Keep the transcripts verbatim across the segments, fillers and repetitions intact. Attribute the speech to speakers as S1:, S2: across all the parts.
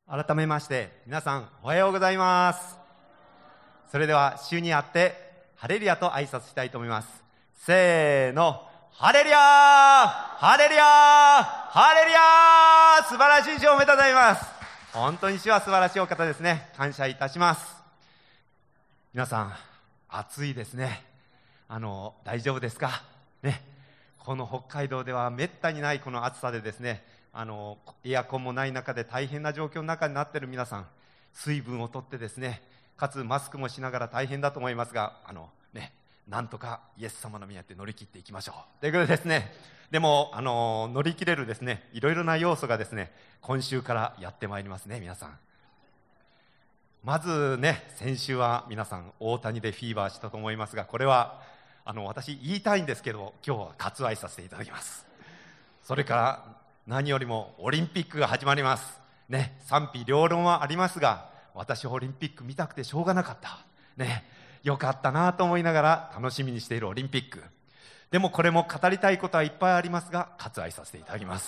S1: 改めまして皆さんおはようございます。それでは主にあってハレルヤと挨拶したいと思います。せーの、ハレルヤーハレルヤーハレルヤー。素晴らしい主をおめでとうございます。本当に主は素晴らしいお方ですね。感謝いたします。皆さん暑いですね。あの大丈夫ですかね。この北海道ではめったにないこの暑さでですね、あのエアコンもない中で大変な状況の中になっている皆さん、水分をとってですね、かつマスクもしながら大変だと思いますが、あのね、なんとかイエス様の宮って乗り切っていきましょうということでですね。でもあの乗り切れるですね、いろいろな要素がですね、今週からやってまいりますね。皆さん、まずね、先週は皆さん大谷でフィーバーしたと思いますが、これはあの私言いたいんですけど、今日は割愛させていただきます。それから何よりもオリンピックが始まりますね。賛否両論はありますが、私オリンピック見たくてしょうがなかったね。よかったなと思いながら楽しみにしているオリンピックでも、これも語りたいことはいっぱいありますが、割愛させていただきます。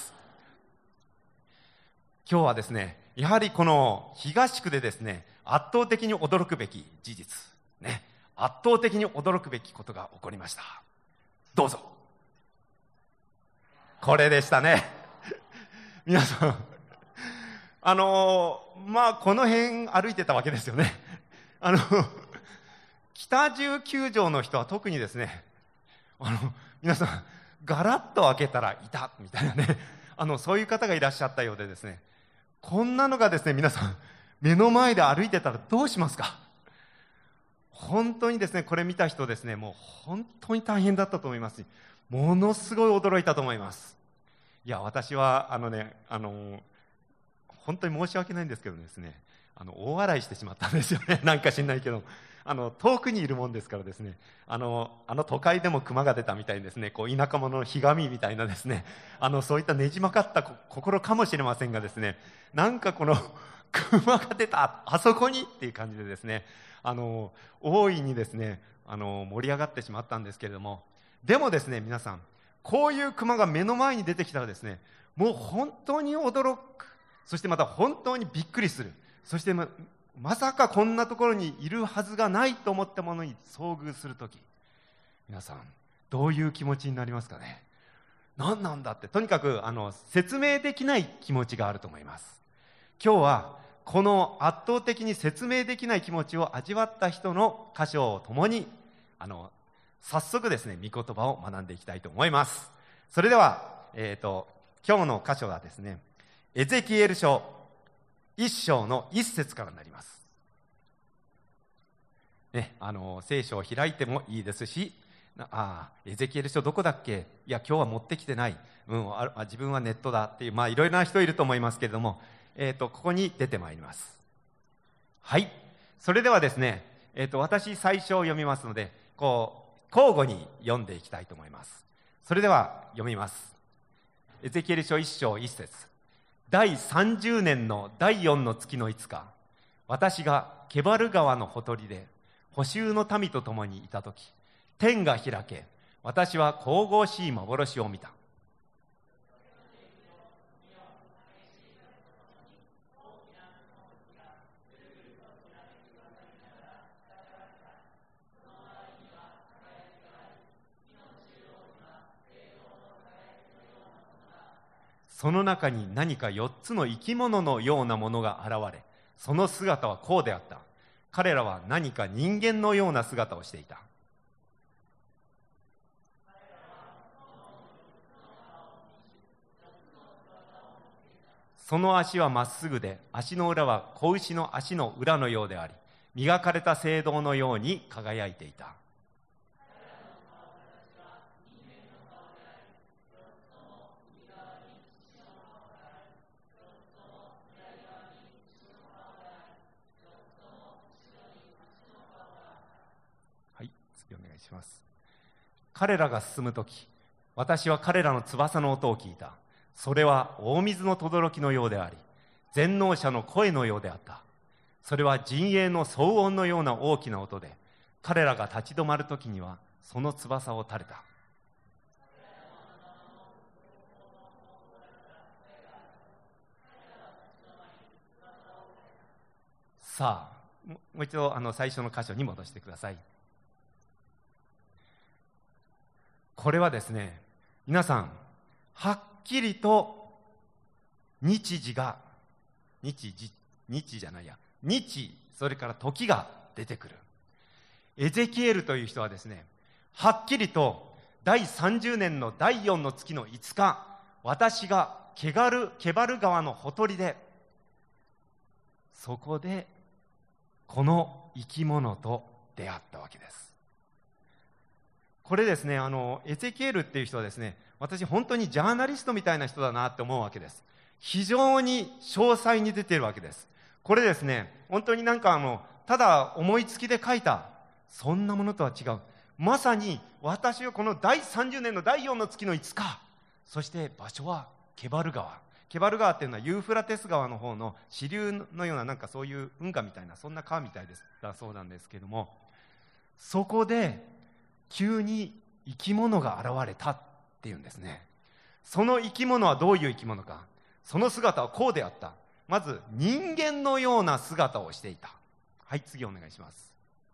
S1: 今日はですね、やはりこの東区でですね、圧倒的に驚くべき事実ね、圧倒的に驚くべきことが起こりました。どうぞ。これでしたね。皆さん、あのまあこの辺歩いてたわけですよね。あの北十球場の人は特にですね、あの皆さんガラッと開けたらいたみたいなね、あのそういう方がいらっしゃったようでですね、こんなのがですね、皆さん目の前で歩いてたらどうしますか。本当にですね、これ見た人ですね、もう本当に大変だったと思いますし、ものすごい驚いたと思います。いや、私はあのね、あの本当に申し訳ないんですけどですね、あの大笑いしてしまったんですよね。なんか知んないけど、あの遠くにいるもんですからですね、あのあの都会でも熊が出たみたいにですね、こう田舎者のひがみみたいなですね、あのそういったねじ曲がった心かもしれませんがですね、なんかこの熊が出たあそこにっていう感じでですね、あの大いにですね、あの盛り上がってしまったんですけれども、でもですね、皆さん、こういう熊が目の前に出てきたらですね、もう本当に驚く、そしてまた本当にびっくりする、そして ま, まさかこんなところにいるはずがないと思ったものに遭遇するとき、皆さんどういう気持ちになりますかね。何なんだって、とにかくあの説明できない気持ちがあると思います。今日はこの圧倒的に説明できない気持ちを味わった人の箇所を共に、あの早速ですね、御言葉を学んでいきたいと思います。それでは、えーと、今日の箇所はですね、エゼキエル書一章の一節からになります、ね、あの聖書を開いてもいいですし、あエゼキエル書どこだっけ、いや今日は持ってきてない、うん、あ自分はネットだっていう、まあいろいろな人いると思いますけれども、えーと、ここに出てまいります。はい、それではですね、えーと、私最初読みますので、こう交互に読んでいきたいと思います。それでは読みます。エゼキエル書一章一節。第三十年の第四の月の五日、私がケバル川のほとりで捕囚の民と共にいたとき、天が開け、私は神々しい幻を見た。その中に何か四つの生き物のようなものが現れ、その姿はこうであった。彼らは何か人間のような姿をしていた。その足はまっすぐで、足の裏は子牛の足の裏のようであり、磨かれた青銅のように輝いていた。はい、次お願いします。彼らが進むとき、私は彼らの翼の音を聞いた。それは大水の轟のようであり、全能者の声のようであった。それは陣営の騒音のような大きな音で、彼らが立ち止まるときにはその翼を垂れた。 さあもう一度あの最初の箇所に戻してください。これはですね、皆さんはっきりと日時が日時日じゃないや日それから時が出てくる。エゼキエルという人はですね、はっきりとだいさんじゅうねんのだいよんの月のいつか、私がケガルケバル川のほとりで、そこでこの生き物と出会ったわけです。これですね、あのエゼキエルっていう人はですね、私本当にジャーナリストみたいな人だなって思うわけです。非常に詳細に出ているわけです。これですね、本当になんかあのただ思いつきで書いたそんなものとは違う。まさに私はこのだいさんじゅうねんのだいよんの月のいつか、そして場所はケバル川。ケバル川っていうのはユーフラテス川の方の支流のような、なんかそういう運河みたいな、そんな川みたいですだそうなんですけども、そこで急に生き物が現れたっていうんですね。その生き物はどういう生き物か。その姿はこうであった。まず人間のような姿をしていた。はい、次お願いします。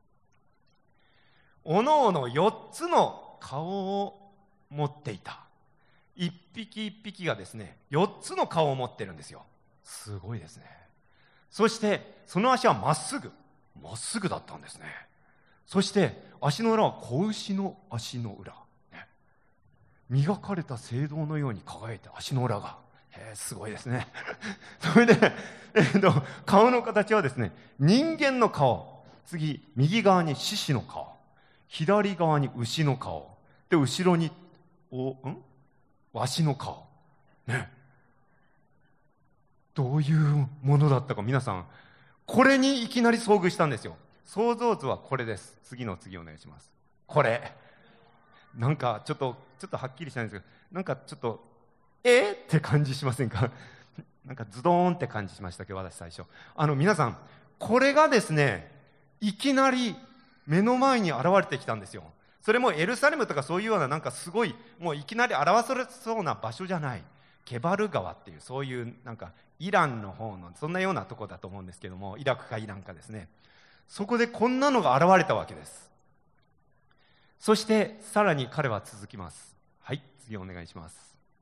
S1: おのおのよっつの顔を持っていた。一匹一匹がですね、よっつの顔を持ってるんですよ。すごいですね。そしてその足はまっすぐまっすぐだったんですね。そして足の裏は子牛の足の裏、ね、磨かれた青銅のように輝いて、足の裏がへーすごいですね。それで、えー、と顔の形はですね、人間の顔、次右側に獅子の顔、左側に牛の顔で、後ろにおんわしの顔ね。どういうものだったか、皆さんこれにいきなり遭遇したんですよ。想像図はこれです。次の次お願いします。これなんかちょっとちょっとはっきりしないんですけど、なんかちょっとえー、って感じしませんか？なんかズドーンって感じしましたけど、私最初あの皆さん、これがですね、いきなり目の前に現れてきたんですよ。それもエルサレムとかそういうような、なんかすごいもういきなり表されそうな場所じゃない、ケバル川っていう、そういうなんかイランの方のそんなようなとこだと思うんですけども、イラクかイランかですね。そこでこんなのが現れたわけです。そしてさらに彼は続きます。はい、次お願いします。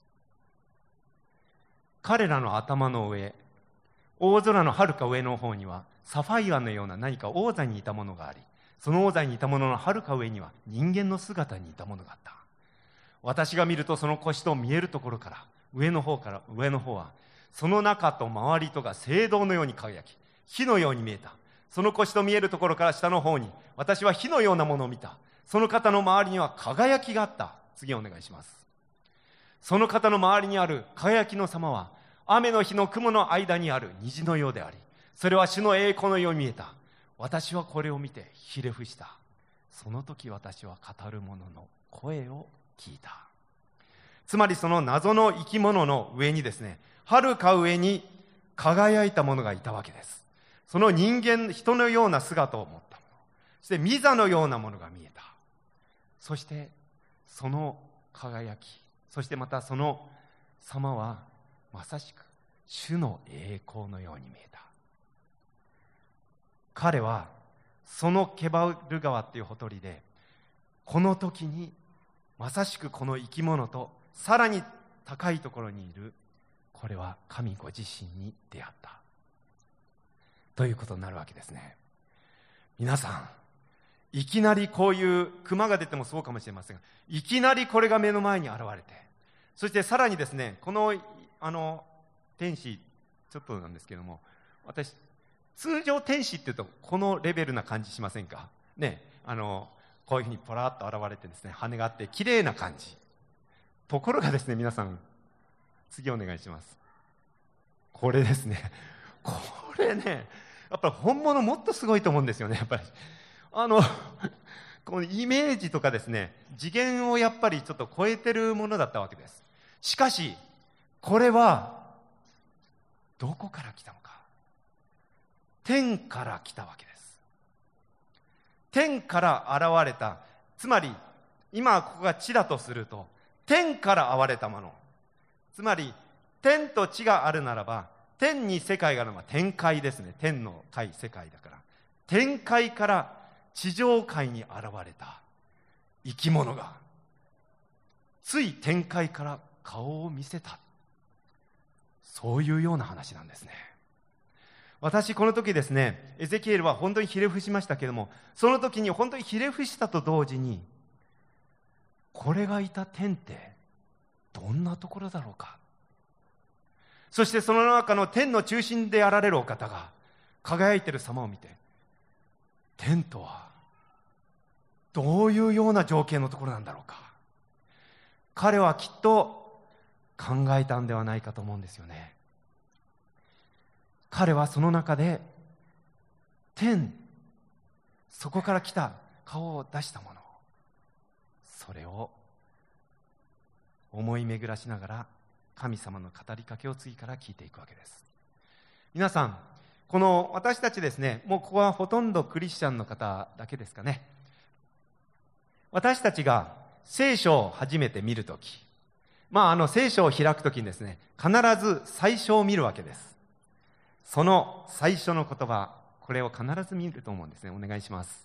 S1: 彼らの頭の上、大空のはるか上の方にはサファイアのような何か王座にいたものがあり、その王座にいたもののはるか上には人間の姿にいたものがあった。私が見ると、その腰と見えるところから上の方から上の方は、その中と周りとが青銅のように輝き、火のように見えた。その腰と見えるところから下の方に、私は火のようなものを見た。その方の周りには輝きがあった。次お願いします。その方の周りにある輝きの様は、雨の日の雲の間にある虹のようであり、それは主の栄光のように見えた。私はこれを見てひれ伏した。その時私は語る者の声を聞いた。つまりその謎の生き物の上にですね、はるか上に輝いたものがいたわけです。その人間、人のような姿を持ったもの、そして御座のようなものが見えた。そしてその輝き、そしてまたその様はまさしく主の栄光のように見えた。彼はそのケバル川っていうほとりで、この時にまさしくこの生き物とさらに高いところにいる、これは神ご自身に出会ったということになるわけですね。皆さん、いきなりこういう熊が出てもそうかもしれませんが、いきなりこれが目の前に現れて、そしてさらにですね、このあの天使ちょっとなんですけども、私通常天使っていうとこのレベルな感じしませんかね。あのこういうふうにポラッと現れてですね、羽があって綺麗な感じ。ところがですね、皆さん次お願いします。これですね、これね、やっぱり本物もっとすごいと思うんですよね。やっぱりあのこのイメージとかですね、次元をやっぱりちょっと超えてるものだったわけです。しかしこれはどこから来たのか。天から来たわけです。天から現れた、つまり今ここが地だとすると、天から現れたもの、つまり天と地があるならば天に世界があるのは天界ですね。天の界、世界だから。天界から地上界に現れた生き物が、つい天界から顔を見せた。そういうような話なんですね。私、この時ですね、エゼキエルは本当にひれ伏しましたけれども、その時に本当にひれ伏したと同時に、これがいた天ってどんなところだろうか。そしてその中の天の中心であられるお方が輝いている様を見て、天とはどういうような情景のところなんだろうか。彼はきっと考えたんではないかと思うんですよね。彼はその中で天、そこから来た顔を出したもの、それを思い巡らしながら神様の語りかけを次から聞いていくわけです。皆さん、この私たちですね、もうここはほとんどクリスチャンの方だけですかね。私たちが聖書を初めて見るとき、まああの聖書を開くときにですね、必ず最初を見るわけです。その最初の言葉、これを必ず見ると思うんですね。お願いします。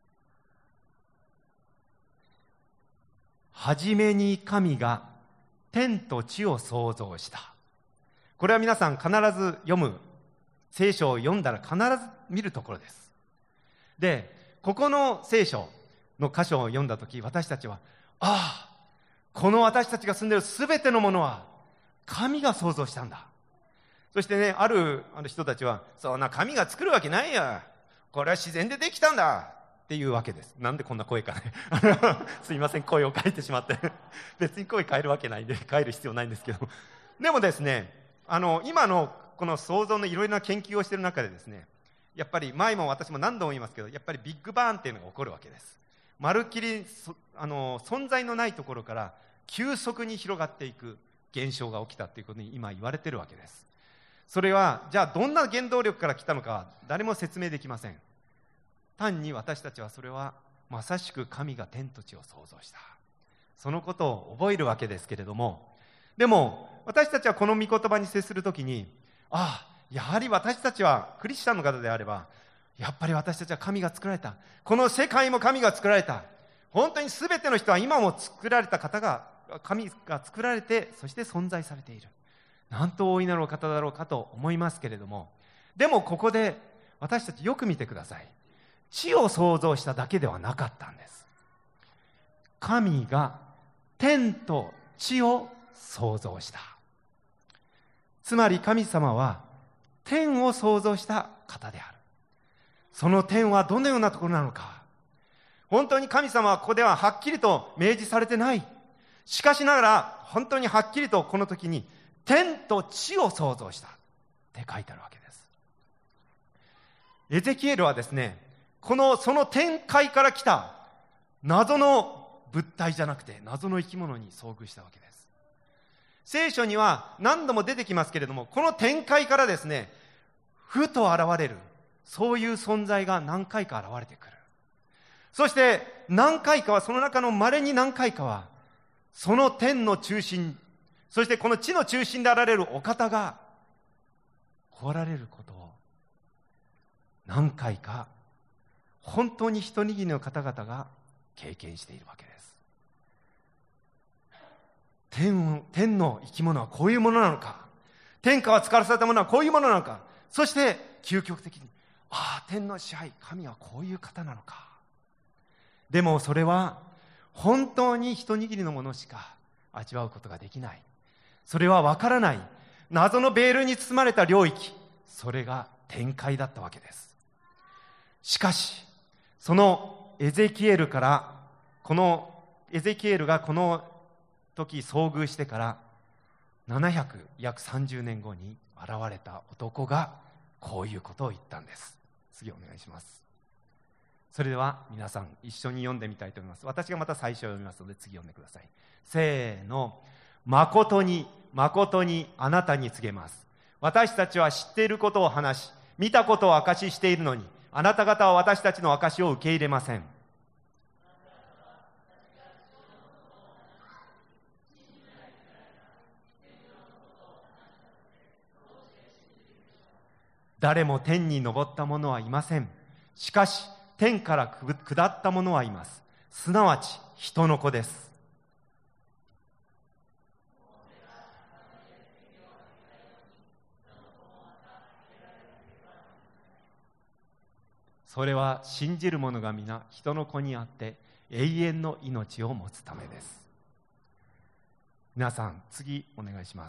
S1: はじめに神が天と地を創造した。これは皆さん必ず読む、聖書を読んだら必ず見るところです。で、ここの聖書の箇所を読んだとき、私たちは、ああ、この私たちが住んでいるすべてのものは神が創造したんだ。そしてね、ある人たちは、そんな神が作るわけないや。これは自然でできたんだ。っていうわけです。なんでこんな声かね。すいません、声を変えてしまって。別に声変えるわけないんで、変える必要ないんですけど。でもですね、あの、今のこの創造のいろいろな研究をしている中でですね、やっぱり前も私も何度も言いますけど、やっぱりビッグバーンっていうのが起こるわけです。まるっきりあの存在のないところから急速に広がっていく現象が起きたということに今言われているわけです。それはじゃあどんな原動力から来たのか誰も説明できません。単に私たちはそれはまさしく神が天と地を創造した、そのことを覚えるわけですけれども、でも私たちはこの御言葉に接するときに、ああ、やはり私たちはクリスチャンの方であれば、やっぱり私たちは神が作られた、この世界も神が作られた、本当に全ての人は今も作られた方が、神が作られてそして存在されている、なんと大いなるお方だろうかと思いますけれども、でもここで私たちよく見てください。地を創造しただけではなかったんです。神が天と地を創造した。つまり神様は天を創造した方である。その天はどのようなところなのか、本当に神様はここでははっきりと明示されてない。しかしながら本当にはっきりとこの時に天と地を創造したって書いてあるわけです。エゼキエルはですね、このその天界から来た謎の物体じゃなくて謎の生き物に遭遇したわけです。聖書には何度も出てきますけれども、この天界からですね、ふと現れるそういう存在が何回か現れてくる。そして何回かは、その中の稀に何回かは、その天の中心、そしてこの地の中心であられるお方が来られることを何回か本当に一握りの方々が経験しているわけです。天、天の生き物はこういうものなのか、天下は使わされたものはこういうものなのか、そして究極的に、ああ、天の支配、神はこういう方なのか。でもそれは本当に一握りのものしか味わうことができない。それは分からない謎のベールに包まれた領域、それが天界だったわけです。しかしそのエゼキエルから、このエゼキエルがこの時遭遇してからななひゃく約さんじゅうねんごに現れた男がこういうことを言ったんです。次お願いします。それでは皆さん一緒に読んでみたいと思います。私がまた最初読みますので次読んでください。せーの。誠に誠にあなたに告げます。私たちは知っていることを話し、見たことを証ししているのに、あなた方は私たちの証しを受け入れません。 誰も天に昇った者はいません。しかし天から下った者はいます。すなわち人の子です。それは信じる者が皆人の子にあって永遠の命を持つためです。皆さん、次お願いします。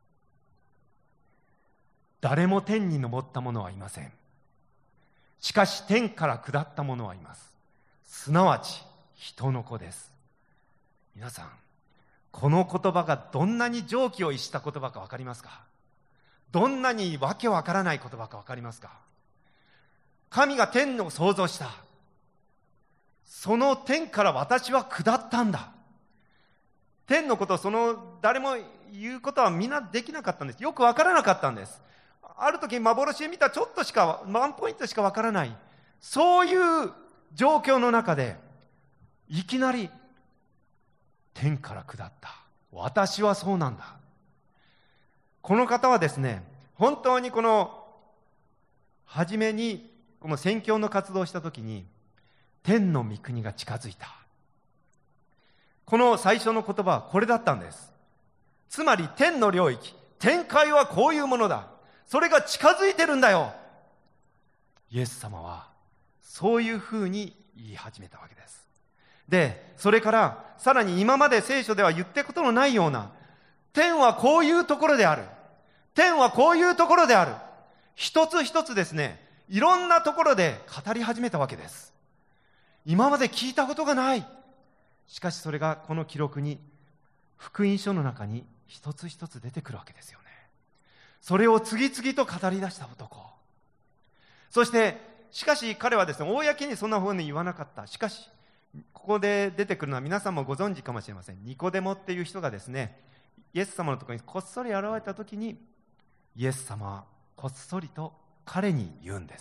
S1: 誰も天に昇った者はいません。しかし天から下った者はいます。すなわち人の子です。皆さん、この言葉がどんなに常軌を逸した言葉か分かりますか？どんなにわけわからない言葉か分かりますか？神が天を創造した。その天から私は下ったんだ。天のことをその誰も言うことはみんなできなかったんです。よくわからなかったんです。ある時幻で見たちょっとしかワンポイントしかわからない、そういう状況の中でいきなり天から下った。私はそうなんだ。この方はですね、本当にこの初めにこの宣教の活動をしたときに天の御国が近づいた。この最初の言葉はこれだったんです。つまり天の領域、天界はこういうものだ、それが近づいてるんだよ。イエス様はそういうふうに言い始めたわけです。で、それからさらに今まで聖書では言ったことのないような、天はこういうところである、天はこういうところである、一つ一つですね、いろんなところで語り始めたわけです。今まで聞いたことがない。しかしそれがこの記録に、福音書の中に一つ一つ出てくるわけですよね。それを次々と語り出した男。そしてしかし彼はですね、公にそんなふうに言わなかった。しかしここで出てくるのは皆さんもご存知かもしれません。ニコデモっていう人がですね、イエス様のところにこっそり現れたときに、イエス様はこっそりと彼に言うんです。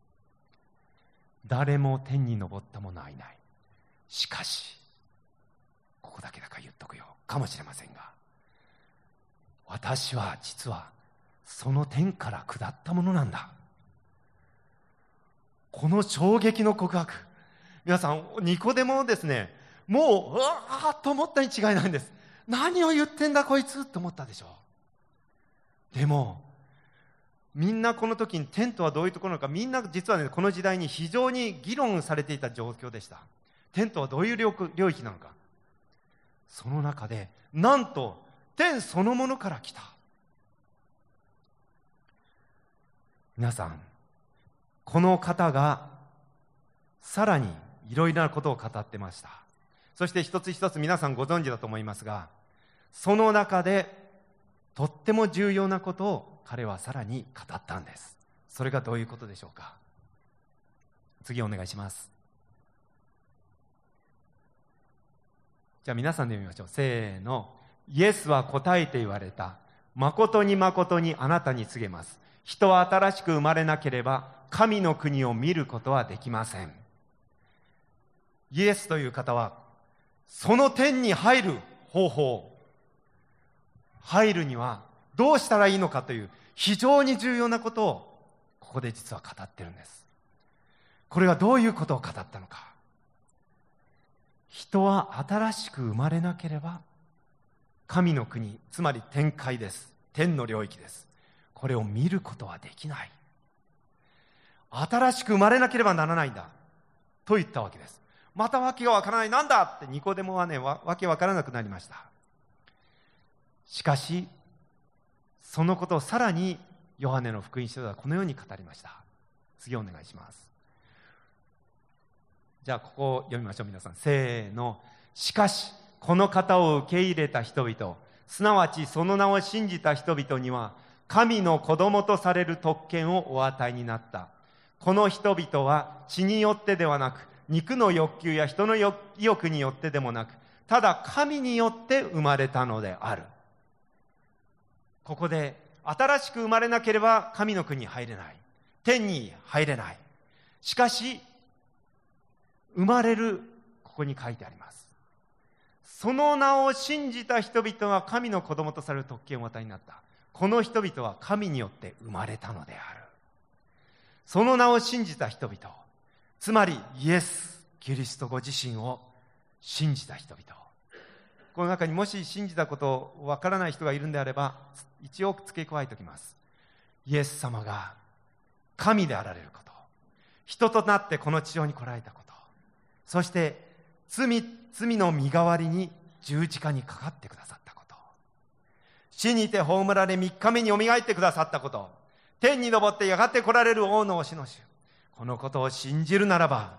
S1: 誰も天に昇った者はいない。しかしここだけだから言っとくよ、かもしれませんが、私は実はその天から下ったものなんだ。この衝撃の告白、皆さん、ニコデモもですね、もううわーっと思ったに違いないんです。何を言ってんだこいつと思ったでしょう。でもみんなこの時に天とはどういうところなのか、みんな実はね、この時代に非常に議論されていた状況でした。天とはどういう領域なのか。その中でなんと天そのものから来た。皆さん、この方がさらにいろいろなことを語ってました。そして一つ一つ皆さんご存知だと思いますが、その中でとっても重要なことを彼はさらに語ったんです。それがどういうことでしょうか。次お願いします。じゃあ皆さんで読みましょう。せーの。イエスは答えて言われた。誠に誠にあなたに告げます。人は新しく生まれなければ神の国を見ることはできません。イエスという方はその天に入る方法、入るにはどうしたらいいのかという非常に重要なことをここで実は語ってるんです。これはどういうことを語ったのか。人は新しく生まれなければ神の国、つまり天界です。天の領域です。これを見ることはできない。新しく生まれなければならないんだと言ったわけです。またわけがわからない、なんだってニコデモはね、わ, わけわからなくなりました。しかしそのことをさらにヨハネの福音書ではこのように語りました。次お願いします。じゃあここを読みましょう。皆さんせーの。しかしこの方を受け入れた人々、すなわちその名を信じた人々には神の子供とされる特権をお与えになった。この人々は血によってではなく、肉の欲求や人の意欲によってでもなく、ただ神によって生まれたのである。ここで新しく生まれなければ神の国に入れない、天に入れない。しかし生まれる、ここに書いてあります。その名を信じた人々は神の子供とされる特権をお与えになった。 この人々は神によって生まれたのである。その名を信じた人々、つまりイエス・キリストご自身を信じた人々、この中にもし信じたことわからない人がいるんであれば、一応付け加えておきます。イエス様が神であられること、人となってこの地上に来られたこと、そして罪、罪の身代わりに十字架にかかってくださったこと、死にて葬られ三日目によみがえってくださったこと、天に昇ってやがて来られる王のおしの主、このことを信じるならば、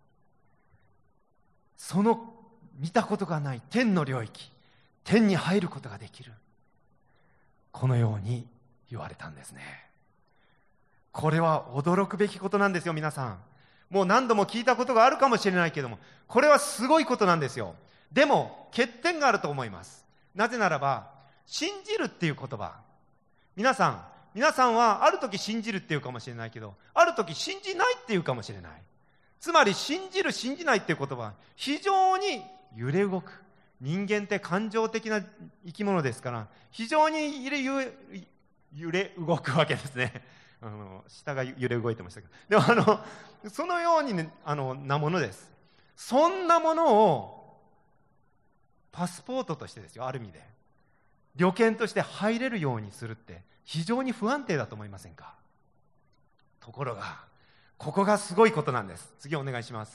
S1: その見たことがない天の領域、天に入ることができる、このように言われたんですね。これは驚くべきことなんですよ。皆さんもう何度も聞いたことがあるかもしれないけども、これはすごいことなんですよ。でも欠点があると思います。なぜならば、信じるっていう言葉、皆さん皆さんはある時信じるっていうかもしれないけど、ある時信じないっていうかもしれない。つまり信じる信じないっていう言葉は非常に揺れ動く。人間って感情的な生き物ですから、非常に揺れ揺れ動くわけですね。あの下が揺れ動いてましたけど、でもあのそのように、ね、あのなものです。そんなものをパスポートとしてですよ、ある意味で旅券として入れるようにするって非常に不安定だと思いませんか。ところがここがすごいことなんです。次お願いします。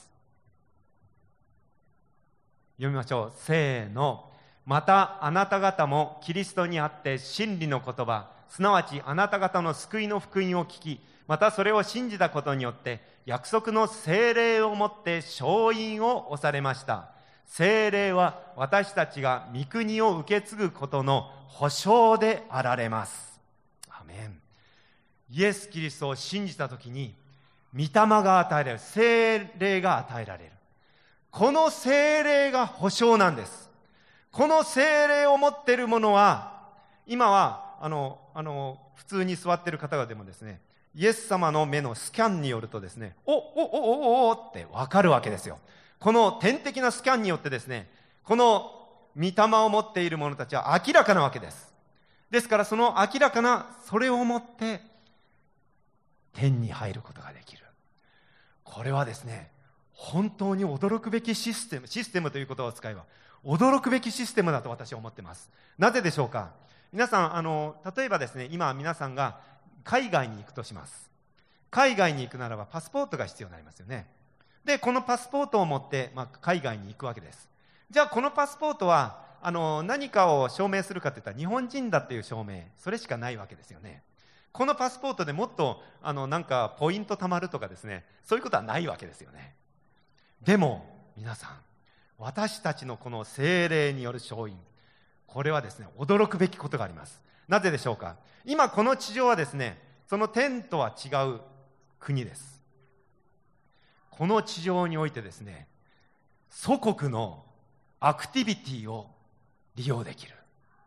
S1: 読みましょう。せーの。またあなた方もキリストにあって真理の言葉、すなわちあなた方の救いの福音を聞き、またそれを信じたことによって約束の聖霊をもって承印を押されました。聖霊は私たちが御国を受け継ぐことの保証であられます。アメン。イエス・キリストを信じたときに御霊が与えられる、聖霊が与えられる。この聖霊が保証なんです。この聖霊を持っている者は、今はあのあの普通に座っている方がでもですね、イエス様の目のスキャンによるとですね、おおおおおって分かるわけですよ。この天的なスキャンによってですね、この御霊を持っている者たちは明らかなわけです。ですからその明らかなそれをもって天に入ることができる。これはですね、本当に驚くべきシステム、システムということを使えば驚くべきシステムだと私は思っています。なぜでしょうか。皆さん、あの例えばですね、今皆さんが海外に行くとします。海外に行くならばパスポートが必要になりますよね。でこのパスポートを持って、まあ、海外に行くわけです。じゃあこのパスポートはあの何かを証明するかといったら日本人だっていう証明、それしかないわけですよね。このパスポートでもっとあのなんかポイント貯まるとかですね、そういうことはないわけですよね。でも皆さん、私たちのこの聖霊による証印、これはですね、驚くべきことがあります。なぜでしょうか。今この地上はですね、その天とは違う国です。この地上においてですね、祖国のアクティビティを利用できる。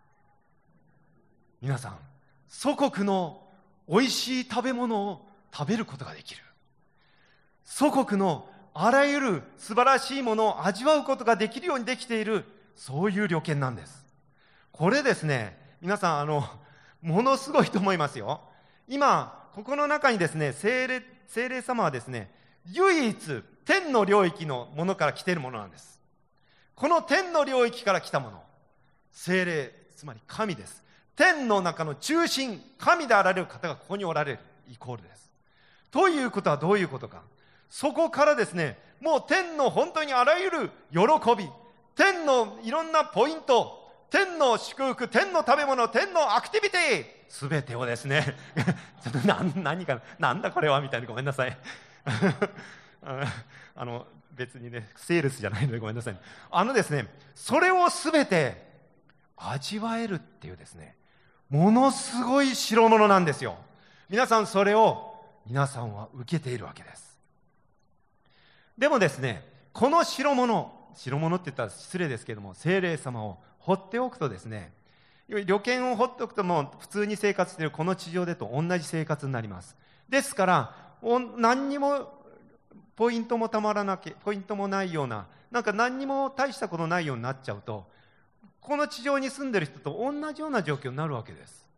S1: 皆さん、祖国のおいしい食べ物を食べることができる。祖国のあらゆる素晴らしいものを味わうことができるようにできている、そういう旅券なんです。これですね、皆さん、あのものすごいと思いますよ。今ここの中にですね、聖霊、聖霊様はですね、唯一天の領域のものから来ているものなんです。この天の領域から来たもの、聖霊、つまり神です。天の中の中心、神であられる方がここにおられる、イコールです。ということはどういうことか。そこからですね、もう天の本当にあらゆる喜び、天のいろんなポイント、天の祝福、天の食べ物、天のアクティビティ、すべてをですねちょっと何何かなんだこれはみたいにごめんなさいあの別にねセールスじゃないのでごめんなさい。あのですね、それをすべて味わえるっていうですね、ものすごい代物なんですよ。皆さん、それを皆さんは受けているわけです。でもですね、この代物、代物って言ったら失礼ですけれども、聖霊様を放っておくとですね、旅券を放っておくともう普通に生活しているこの地上でと同じ生活になります。ですから何にもポイントもたまらなきゃポイントもないような、なんか何にも大したことないようになっちゃうと、この地上に住んでる人と同じような状況になるわけです。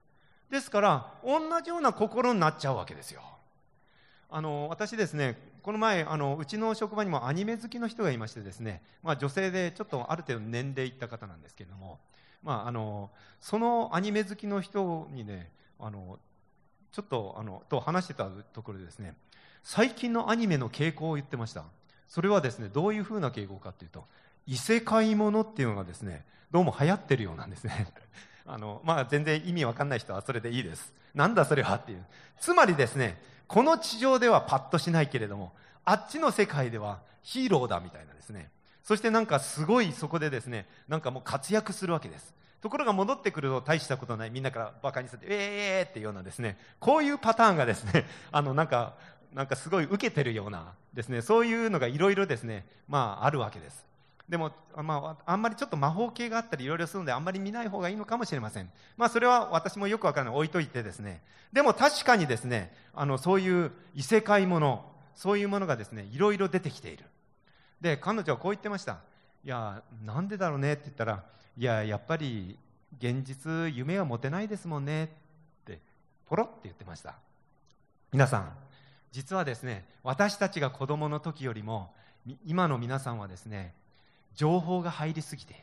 S1: ですから同じような心になっちゃうわけですよ。あの私ですね、この前あのうちの職場にもアニメ好きの人がいましてですね、まあ、女性でちょっとある程度年齢いった方なんですけれども、まあ、あのそのアニメ好きの人にね、あのちょっとあのと話してたところでですね、最近のアニメの傾向を言ってました。それはですね、どういうふうな傾向かというと、異世界ものっていうのがですね、どうも流行ってるようなんですね。あのまあ、全然意味わかんない人はそれでいいです。なんだそれはっていう。つまりですね、この地上ではパッとしないけれども、あっちの世界ではヒーローだみたいなですね、そしてなんかすごいそこでですね、なんかもう活躍するわけです。ところが戻ってくると大したことない、みんなからバカにされてえーっていうようなですね、こういうパターンがですね、あのなんかなんかすごい受けてるようなですね、そういうのがいろいろですね、まああるわけです。でも、まあ、あんまりちょっと魔法系があったりいろいろするので、あんまり見ない方がいいのかもしれません。まあそれは私もよくわからない、置いといてですね、でも確かにですね、あのそういう異世界もの、そういうものがですね、いろいろ出てきている。で、彼女はこう言ってました。いや、なんでだろうねって言ったら、いや、やっぱり現実夢は持てないですもんねってポロって言ってました。皆さん、実はですね、私たちが子供の時よりも今の皆さんはですね、情報が入りすぎている。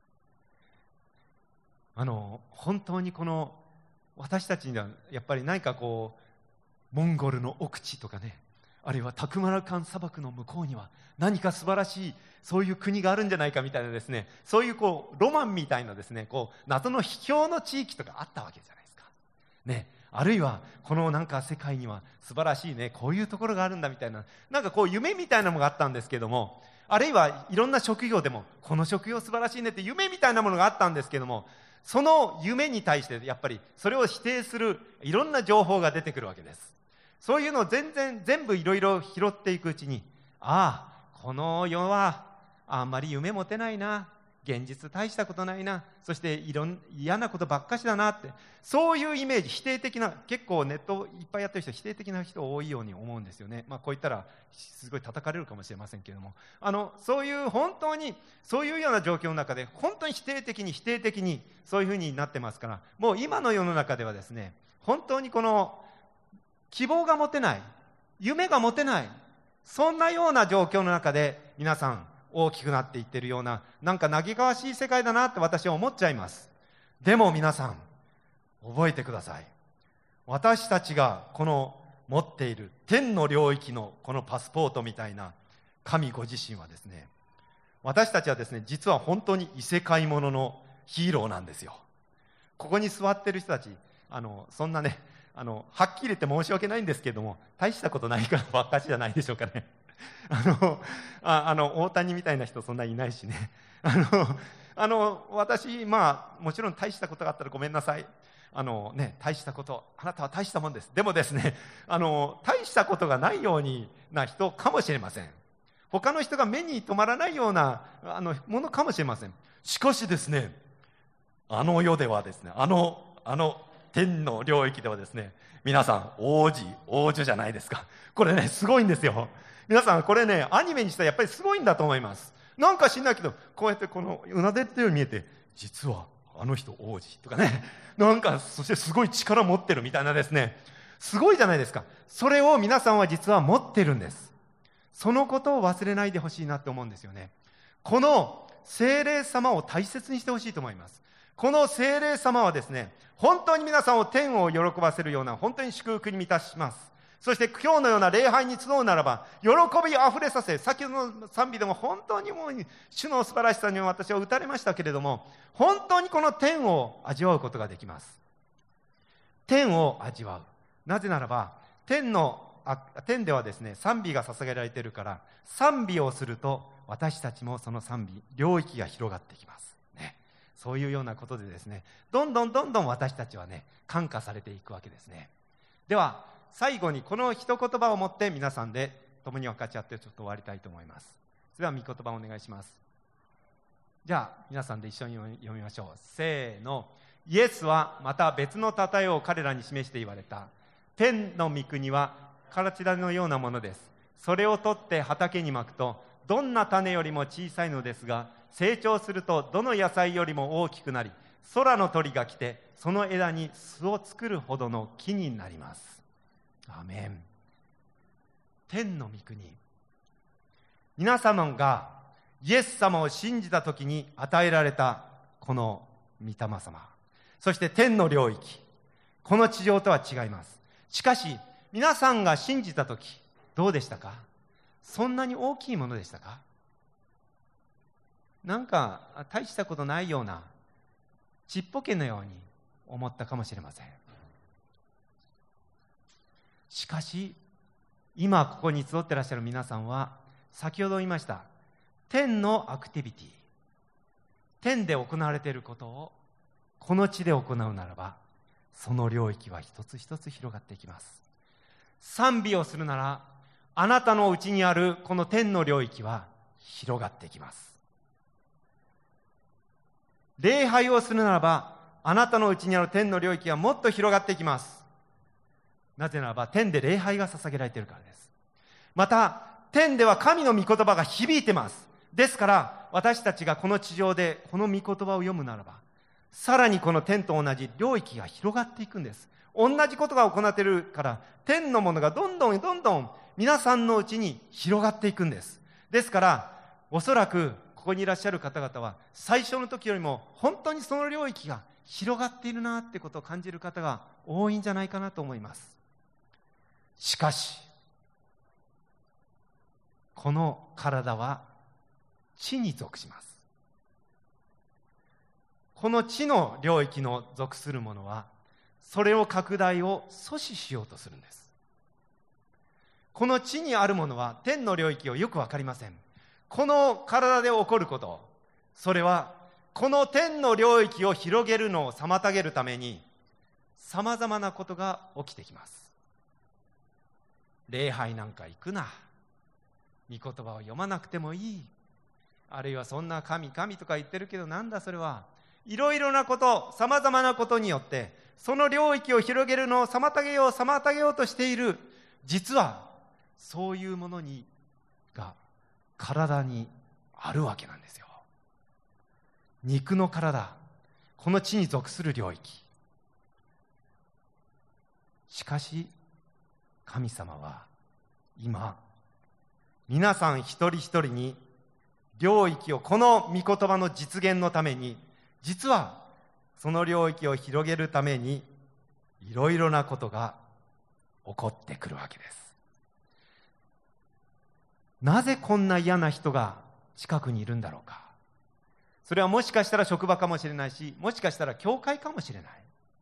S1: あの本当にこの私たちにはやっぱり何かこうモンゴルの奥地とかね、あるいはタクマラカン砂漠の向こうには何か素晴らしいそういう国があるんじゃないかみたいなですね、そういうこうロマンみたいなですね、こう謎の秘境の地域とかあったわけじゃないですかね。あるいはこのなんか世界には素晴らしいね、こういうところがあるんだみたいな、なんかこう夢みたいなのがあったんですけども、あるいはいろんな職業でもこの職業素晴らしいねって夢みたいなものがあったんですけども、その夢に対してやっぱりそれを否定するいろんな情報が出てくるわけです。そういうのを全然全部いろいろ拾っていくうちに、ああこの世はあんまり夢持てないな、現実大したことないな、そしていろん嫌なことばっかしだなって、そういうイメージ、否定的な、結構ネットいっぱいやってる人否定的な人多いように思うんですよね。まあこう言ったらすごい叩かれるかもしれませんけれども、あのそういう本当にそういうような状況の中で本当に否定的に否定的にそういうふうになってますから、もう今の世の中ではですね、本当にこの希望が持てない、夢が持てない、そんなような状況の中で皆さん大きくなっていってるような、なんか嘆かわしい世界だなって私は思っちゃいます。でも皆さん覚えてください。私たちがこの持っている天の領域のこのパスポートみたいな神ご自身はですね、私たちはですね、実は本当に異世界もののヒーローなんですよ。ここに座ってる人たち、あのそんなね、あのはっきり言って申し訳ないんですけれども、大したことないからばっかしじゃないでしょうかね。あのああの大谷みたいな人そんないないしね。あのあの私、まあもちろん大したことがあったらごめんなさい。あのね、大したこと、あなたは大したもんです。でもですね、あの大したことがないようにな人かもしれません。他の人が目に留まらないようなあのものかもしれません。しかしですね、あの世ではですね、あのあの天の領域ではですね、皆さん王子王女じゃないですか。これね、すごいんですよ。皆さんこれね、アニメにしたらやっぱりすごいんだと思います。なんか知んないけど、こうやってこのうなでってるように見えて、実はあの人王子とかね、なんかそしてすごい力持ってるみたいなですね、すごいじゃないですか。それを皆さんは実は持ってるんです。そのことを忘れないでほしいなって思うんですよね。この聖霊様を大切にしてほしいと思います。この聖霊様はですね、本当に皆さんを天を喜ばせるような本当に祝福に満たします。そして今日のような礼拝に集うならば喜びあふれさせ、先ほどの賛美でも本当にもう主の素晴らしさに私は打たれましたけれども、本当にこの天を味わうことができます。天を味わう。なぜならば天のあ天ではですね、賛美が捧げられているから、賛美をすると私たちもその賛美領域が広がってきます、ね、そういうようなことでですね、どんどんどんどん私たちはね、感化されていくわけですね。では最後にこの一言葉を持って皆さんで共に分かち合ってちょっと終わりたいと思います。それでは御言葉をお願いします。じゃあ皆さんで一緒に読みましょう。せーの。イエスはまた別の例えを彼らに示して言われた。天の御国は体のようなものです。それを取って畑にまくと、どんな種よりも小さいのですが、成長するとどの野菜よりも大きくなり、空の鳥が来てその枝に巣を作るほどの木になります。アーメン。天の御国、皆様がイエス様を信じたときに与えられたこの御霊様、そして天の領域、この地上とは違います。しかし皆さんが信じたときどうでしたか？そんなに大きいものでしたか？なんか大したことないようなちっぽけのように思ったかもしれません。しかし今ここに集ってらっしゃる皆さんは、先ほど言いました天のアクティビティ、天で行われていることをこの地で行うならば、その領域は一つ一つ広がっていきます。賛美をするなら、あなたのうちにあるこの天の領域は広がっていきます。礼拝をするならば、あなたのうちにある天の領域はもっと広がっていきます。なぜならば天で礼拝が捧げられているからです。また天では神の御言葉が響いてます。ですから私たちがこの地上でこの御言葉を読むならば、さらにこの天と同じ領域が広がっていくんです。同じことが行っているから、天のものがどんどんどんどん皆さんのうちに広がっていくんです。ですからおそらくここにいらっしゃる方々は最初の時よりも本当にその領域が広がっているなってことを感じる方が多いんじゃないかなと思います。しかしこの体は地に属します。この地の領域の属するものはそれを拡大を阻止しようとするんです。この地にあるものは天の領域をよく分かりません。この体で起こること、それはこの天の領域を広げるのを妨げるためにさまざまなことが起きてきます。礼拝なんか行くな、御言葉を読まなくてもいい、あるいはそんな神神とか言ってるけどなんだそれは、いろいろなこと、さまざまなことによってその領域を広げるのを妨げよう妨げようとしている、実はそういうものにが体にあるわけなんですよ。肉の体、この地に属する領域。しかし神様は今皆さん一人一人に領域を、この御言葉の実現のために、実はその領域を広げるためにいろいろなことが起こってくるわけです。なぜこんな嫌な人が近くにいるんだろうか。それはもしかしたら職場かもしれないし、もしかしたら教会かもしれない。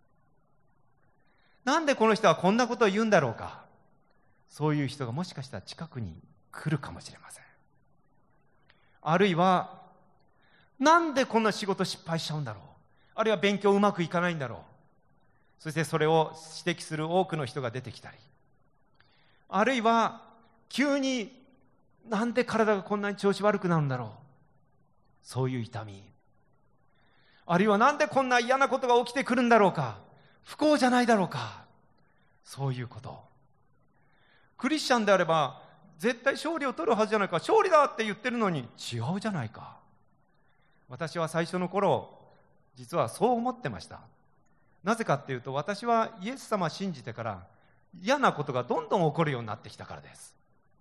S1: なんでこの人はこんなことを言うんだろうか。そういう人がもしかしたら近くに来るかもしれません。あるいはなんでこんな仕事失敗しちゃうんだろう、あるいは勉強うまくいかないんだろう、そしてそれを指摘する多くの人が出てきたり、あるいは急になんで体がこんなに調子悪くなるんだろう、そういう痛み、あるいはなんでこんな嫌なことが起きてくるんだろうか、不幸じゃないだろうか、そういうこと。クリスチャンであれば絶対勝利を取るはずじゃないか、勝利だって言ってるのに違うじゃないか。私は最初の頃実はそう思ってました。なぜかっていうと、私はイエス様を信じてから嫌なことがどんどん起こるようになってきたからです。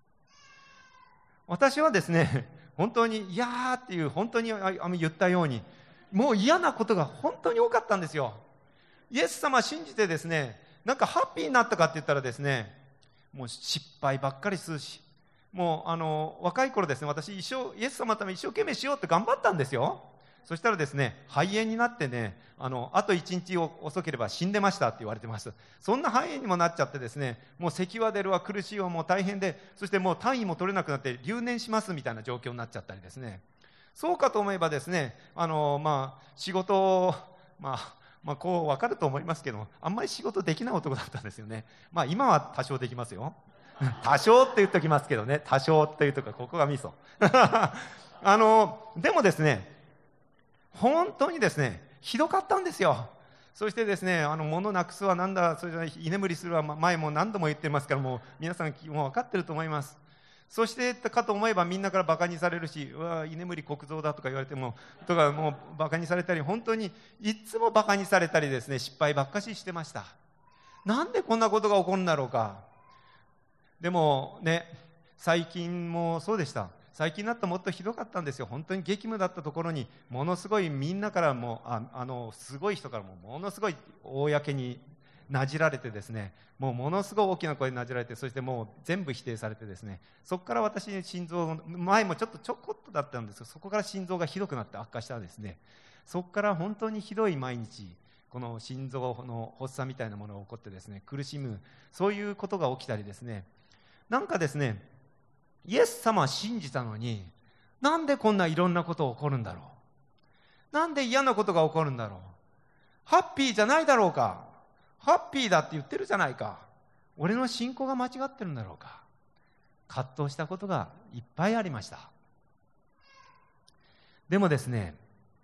S1: 私はですね、本当にいやーっていう、本当に言ったようにもう嫌なことが本当に多かったんですよ。イエス様を信じてですね、なんかハッピーになったかって言ったらですね、もう失敗ばっかりするし、もうあの若い頃ですね、私一生イエス様のために一生懸命しようって頑張ったんですよ。そしたらですね、肺炎になってね、あのあと一日遅ければ死んでましたって言われてます。そんな肺炎にもなっちゃってですね、もう咳は出るわ、苦しいわ、もう大変で、そしてもう単位も取れなくなって留年しますみたいな状況になっちゃったりですね。そうかと思えばですね、あのまあ仕事をまあまあこう分かると思いますけど、あんまり仕事できない男だったんですよね。まあ今は多少できますよ。多少って言っときますけどね、多少っていうとか、ここがミソあのでもですね、本当にですねひどかったんですよ。そしてですね、あの物なくすはなんだ、それじゃ居眠りするは前も何度も言ってますから、もう皆さんもう分かってると思います。 そしてかと思えばみんなからバカにされるし、うわ居眠り国蔵だとか言われてもとかもうバカにされたり、本当にいつもバカにされたりですね、失敗ばっかししてました。なんでこんなことが起こるんだろうか。でもね、最近もそうでした。最近になったらもっとひどかったんですよ。本当に激務だったところにものすごいみんなからもああのすごい人からもものすごい公になじられてですね、もうものすごい大きな声でなじられて、そしてもう全部否定されてですね、そこから私心臓、前もちょっとちょこっとだったんですけど、そこから心臓がひどくなって悪化したんですね。そこから本当にひどい毎日、この心臓の発作みたいなものが起こってですね、苦しむ、そういうことが起きたりですね、なんかですね、イエス様は信じたのに、なんでこんないろんなことが起こるんだろう、なんで嫌なことが起こるんだろう、ハッピーじゃないだろうか、ハッピーだって言ってるじゃないか、俺の信仰が間違ってるんだろうか、葛藤したことがいっぱいありました。でもですね、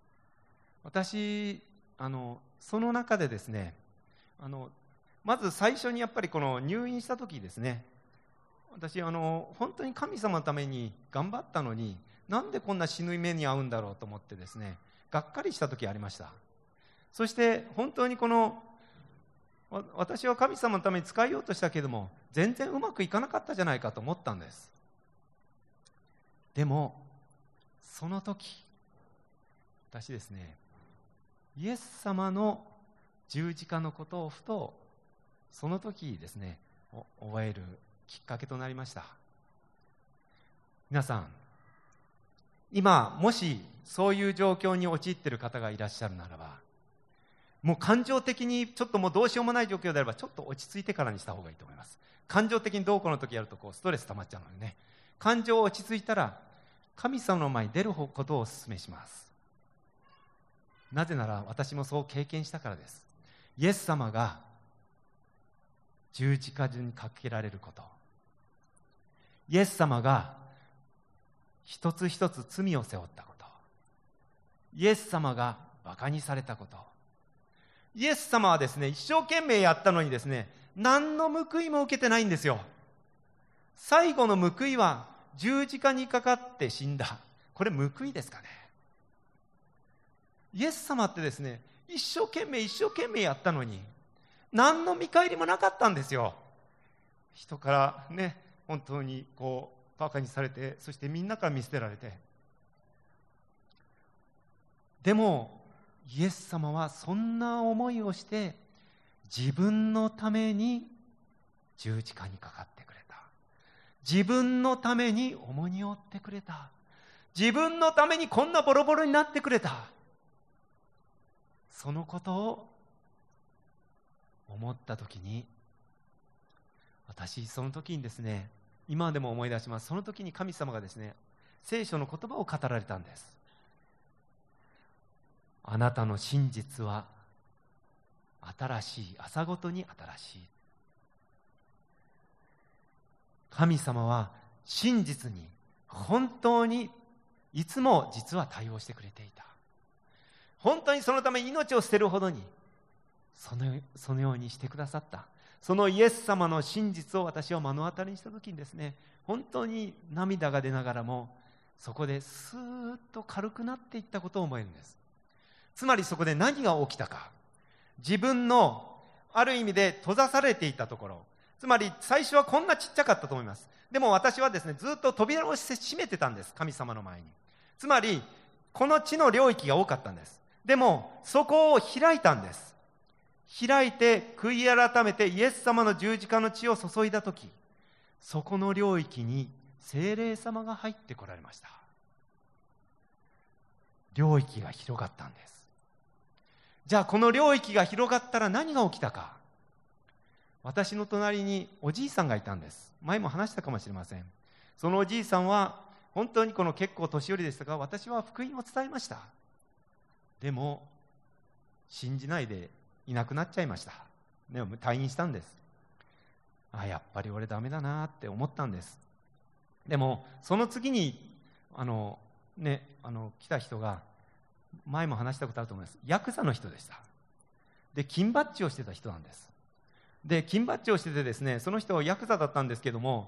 S1: 私あのその中でですね、あのまず最初にやっぱりこの入院した時ですね、私あの本当に神様のために頑張ったのに、なんでこんな死ぬ目に遭うんだろうと思ってですね、がっかりした時ありました。そして本当にこの私は神様のために使いようとしたけれども、全然うまくいかなかったじゃないかと思ったんです。でもその時私ですね、イエス様の十字架のことをふとその時ですね覚えるきっかけとなりました。皆さん、今もしそういう状況に陥っている方がいらっしゃるならば、もう感情的にちょっともうどうしようもない状況であれば、ちょっと落ち着いてからにした方がいいと思います。感情的にどうこうの時やるとこうストレス溜まっちゃうのでね、感情落ち着いたら神様の前に出ることをお勧めします。なぜなら私もそう経験したからです。イエス様が十字架にかけられること、イエス様が一つ一つ罪を背負ったこと、イエス様がバカにされたこと、イエス様はですね一生懸命やったのにですね、何の報いも受けてないんですよ。最後の報いは十字架にかかって死んだ。これ報いですかね。イエス様ってですね、一生懸命一生懸命やったのに何の見返りもなかったんですよ。人からね、本当にこうバカにされて、そしてみんなから見捨てられて、でもイエス様はそんな思いをして自分のために十字架にかかってくれた。自分のために重荷を負ってくれた。自分のためにこんなボロボロになってくれた。そのことを思ったときに、私その時にですね、今でも思い出します。その時に神様がですね、聖書の言葉を語られたんです。あなたの真実は新しい、朝ごとに新しい。神様は真実に本当にいつも実は対応してくれていた。本当にそのために命を捨てるほどにその、そのようにしてくださった。そのイエス様の真実を私は目の当たりにしたときにですね、本当に涙が出ながらもそこでスーッと軽くなっていったことを思えるんです。つまりそこで何が起きたか、自分のある意味で閉ざされていたところ、つまり最初はこんなちっちゃかったと思います。でも私はですね、ずっと扉を閉めてたんです、神様の前に。つまりこの地の領域が多かったんです。でもそこを開いたんです。開いて悔い改めてイエス様の十字架の血を注いだとき、そこの領域に聖霊様が入ってこられました。領域が広がったんです。じゃあこの領域が広がったら何が起きたか。私の隣におじいさんがいたんです。前も話したかもしれません。そのおじいさんは本当にこの結構年寄りでしたが、私は福音を伝えました。でも信じないでいなくなっちゃいました。でも退院したんです。あ、やっぱり俺ダメだなって思ったんです。でもその次にあのねあの来た人が、前も話したことあると思います。ヤクザの人でした。で金バッジをしてた人なんです。で金バッジをしててですね、その人はヤクザだったんですけども、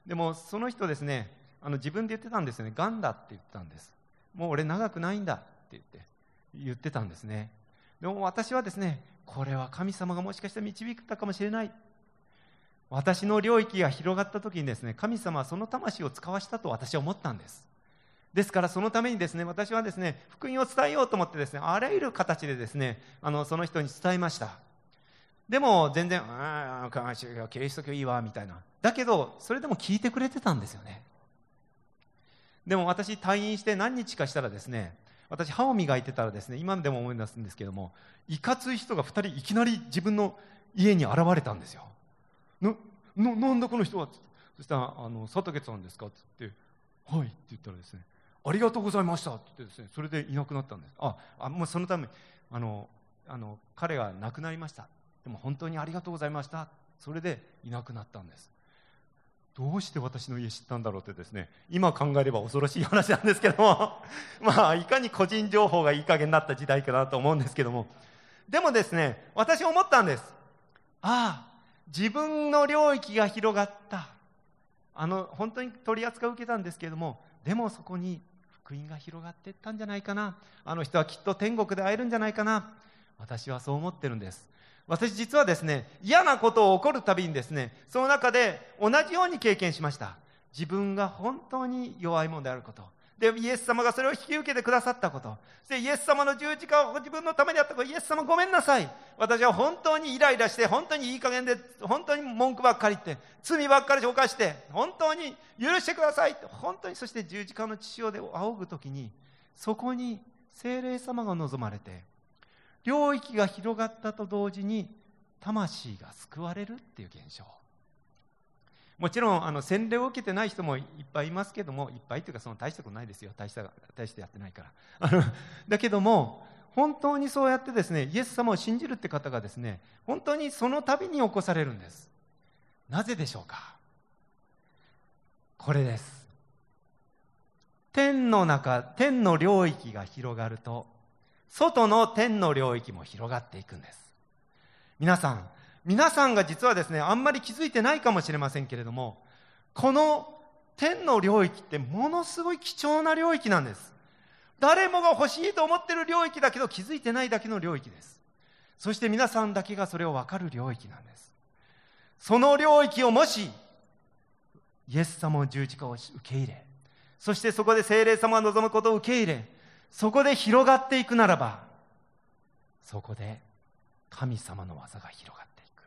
S1: でもその人ですね、あの自分で言ってたんですよね。がんだって言ってたんです。もう俺長くないんだって言って言ってたんですね。でも私はですね、これは神様がもしかしたら導いたかもしれない、私の領域が広がった時にですね、神様はその魂を使わしたと私は思ったんです。ですからそのためにですね、私はですね、福音を伝えようと思ってですね、あらゆる形でですね、あのその人に伝えました。でも全然、ああ、キリスト教いいわみたいな。だけどそれでも聞いてくれてたんですよね。でも私退院して何日かしたらですね、私歯を磨いてたらですね、今でも思い出すんですけども、いかつい人がふたりいきなり自分の家に現れたんですよ。な、な、なんだこの人は。そしたら、あの佐竹さんですかって言って、はいって言ったらですね、ありがとうございましたって言ってですね、それでいなくなったんです。ああ、もうそのためあのあの彼が亡くなりました。でも本当にありがとうございました。それでいなくなったんです。どうして私の家知ったんだろうってですね、今考えれば恐ろしい話なんですけどもまあいかに個人情報がいい加減になった時代かなと思うんですけども、でもですね、私思ったんです。ああ、自分の領域が広がった。あの本当に取り扱いを受けたんですけれども、でもそこに福音が広がっていったんじゃないかな。あの人はきっと天国で会えるんじゃないかな。私はそう思ってるんです。私実はですね、嫌なことを起こるたびにですね、その中で同じように経験しました。自分が本当に弱いものであることで、イエス様がそれを引き受けてくださったこと、そしてイエス様の十字架を自分のためにあったこと、イエス様ごめんなさい、私は本当にイライラして、本当にいい加減で、本当に文句ばっかり言って、罪ばっかり犯して、本当に許してくださいって、本当に、そして十字架の血潮で仰ぐときに、そこに聖霊様が望まれて、領域が広がったと同時に魂が救われるっていう現象。もちろんあの洗礼を受けてない人もいっぱいいますけども、いっぱいというかその大したことないですよ、大した大してやってないからあのだけども本当にそうやってですね、イエス様を信じるって方がですね、本当にその度に起こされるんです。なぜでしょうか。これです。天の中、天の領域が広がると外の天の領域も広がっていくんです。皆さん、皆さんが実はですね、あんまり気づいてないかもしれませんけれども、この天の領域ってものすごい貴重な領域なんです。誰もが欲しいと思っている領域だけど気づいてないだけの領域です。そして皆さんだけがそれを分かる領域なんです。その領域をもしイエス様の十字架を受け入れ、そしてそこで聖霊様が望むことを受け入れ、そこで広がっていくならば、そこで神様の技が広がっていく。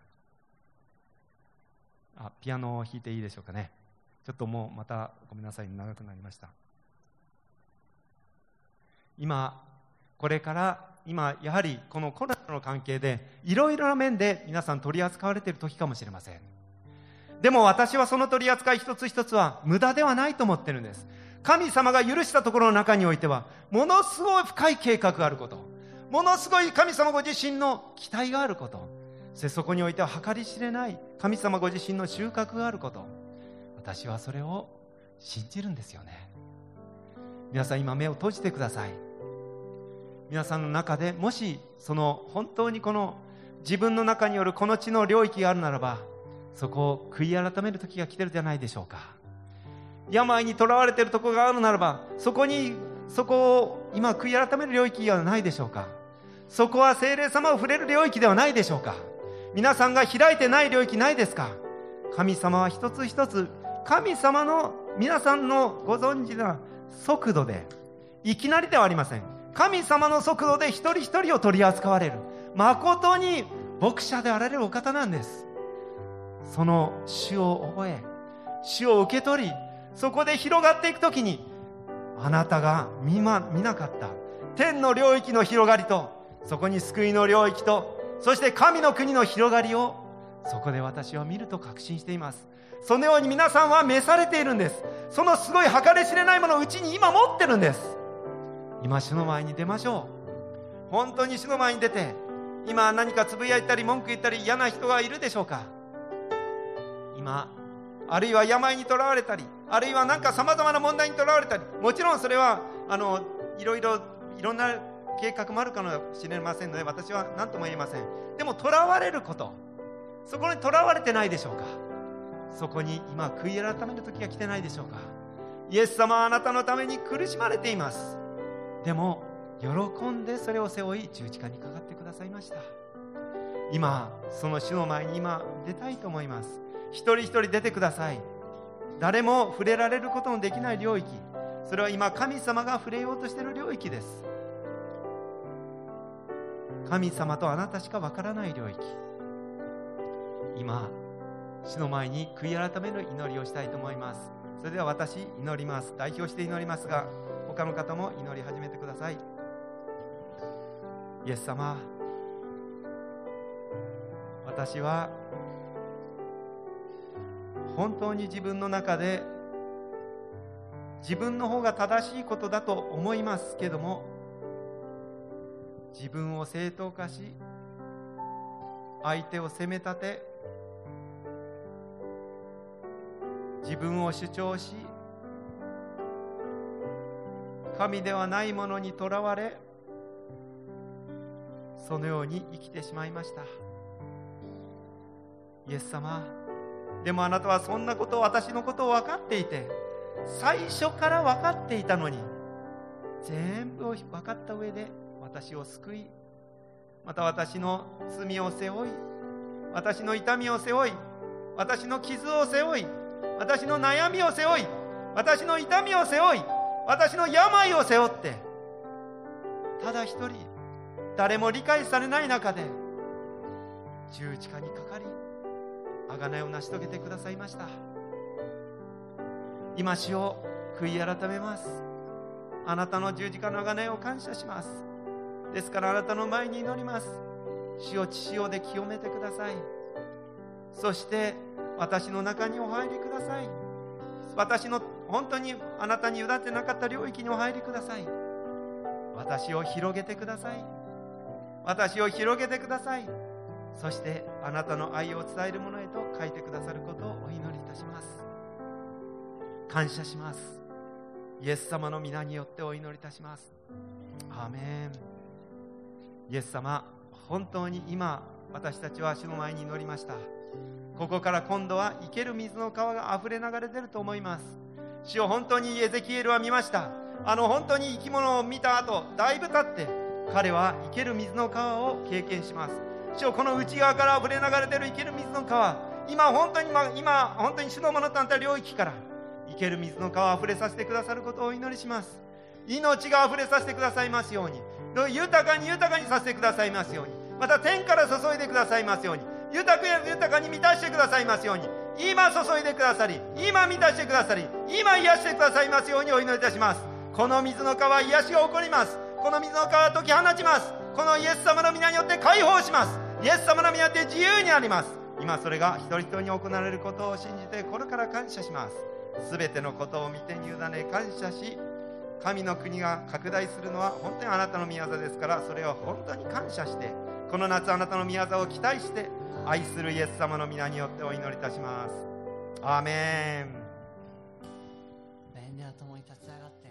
S1: あ、ピアノを弾いていいでしょうかね。ちょっともうまたごめんなさい、長くなりました。今これから今やはりこのコロナの関係でいろいろな面で皆さん取り扱われている時かもしれません。でも私はその取り扱い一つ一つは無駄ではないと思ってるんです。神様が許したところの中においてはものすごい深い計画があること、ものすごい神様ご自身の期待があること、そしてそこにおいては計り知れない神様ご自身の収穫があること、私はそれを信じるんですよね。皆さん今目を閉じてください。皆さんの中でもしその本当にこの自分の中によるこの地の領域があるならば、そこを悔い改める時が来てるじゃないでしょうか。病にとらわれているところがあるならば、そこにそこを今悔い改める領域ではないでしょうか。そこは聖霊様を触れる領域ではないでしょうか。皆さんが開いてない領域ないですか。神様は一つ一つ、神様の皆さんのご存知な速度で、いきなりではありません。神様の速度で一人一人を取り扱われる、誠に牧者であられるお方なんです。その主を覚え、主を受け取り、そこで広がっていくときに、あなたが 見, ま、見なかった天の領域の広がりと、そこに救いの領域と、そして神の国の広がりをそこで私は見ると確信しています。そのように皆さんは召されているんです。そのすごい計り知れないものをうちに今持ってるんです。今主の前に出ましょう。本当に主の前に出て、今何かつぶやいたり文句言ったり嫌な人がいるでしょうか。今あるいは病にとらわれたり、あるいは何かさまざまな問題にとらわれたり、もちろんそれはあのいろいろいろんな計画もあるかもしれませんので、私は何とも言えません。でもとらわれること、そこにとらわれてないでしょうか。 そこに今悔い改める時が来てないでしょうか。イエス様はあなたのために苦しまれています。でも喜んでそれを背負い十字架にかかってくださいました。今その主の前に今出たいと思います。一人一人出てください。誰も触れられることのできない領域、それは今神様が触れようとしている領域です。神様とあなたしかわからない領域、今主の前に悔い改めの祈りをしたいと思います。それでは私祈ります。代表して祈りますが、他の方も祈り始めてください。イエス様、私は本当に自分の中で自分の方が正しいことだと思いますけども、自分を正当化し、相手を責め立て、自分を主張し、神ではないものにとらわれ、そのように生きてしまいました。イエス様、でもあなたはそんなことを、私のことを分かっていて、最初から分かっていたのに、全部を分かった上で私を救い、また私の罪を背負い、私の痛みを背負い、私の傷を背負い、私の悩みを背負い、私の痛みを背負い、私の病を背負って、ただ一人誰も理解されない中で十字架にかかり、贖いを成し遂げてくださいました。今主を悔い改めます。あなたの十字架の贖いを感謝します。ですからあなたの前に祈ります。主を血潮で清めてください。そして私の中にお入りください。私の本当にあなたに委ねてなかった領域にお入りください。私を広げてください。私を広げてください。そしてあなたの愛を伝えるものへと変えてくださることをお祈りいたします。感謝します。イエス様の皆によってお祈りいたします。アーメン。イエス様、本当に今私たちは主の前に祈りました。ここから今度は生ける水の川があふれ流れ出ると思います。主を本当にエゼキエルは見ました。あの本当に生き物を見た後、だいぶ経って彼は生ける水の川を経験します。主よ、この内側からあふれ流れ出る生ける水の川、今本当に今本当に主のものとなった領域から生ける水の川をあふれさせてくださることをお祈りします。命があふれさせてくださいますように、豊かに豊かにさせてくださいますように、また天から注いでくださいますように、豊か豊かに満たしてくださいますように、今注いでくださり、今満たしてくださり、今癒してくださいますようにお祈りいたします。この水の川、癒しが起こります。この水の川、解き放ちます。このイエス様の皆によって解放します。イエス様の皆によって自由になります。今それが一人一人に行われることを信じて心から感謝します。すべてのことを見てに委ね感謝し、神の国が拡大するのは本当にあなたの御業ですから、それを本当に感謝して、この夏あなたの御業を期待して、愛するイエス様の皆によってお祈りいたします。アーメン。
S2: では共に立ち上がって